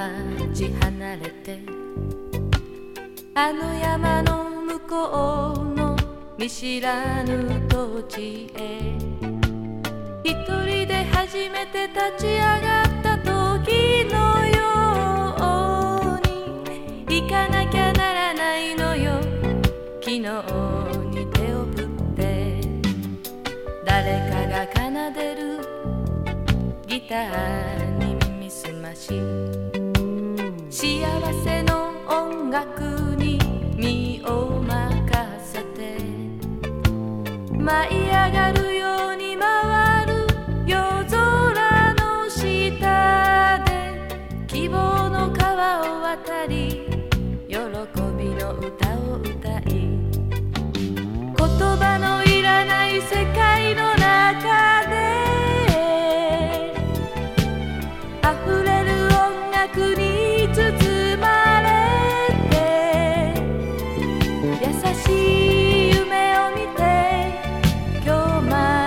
町離れてあの山の向こうの見知らぬ土地へ一人で初めて立ち上がった時のように行かなきゃならないのよ。昨日に手を振って誰かが奏でるギターに耳すまし幸せの音楽に身を任せて舞い上がるように回る夜空の下で希望の川を渡り喜びの歌を歌い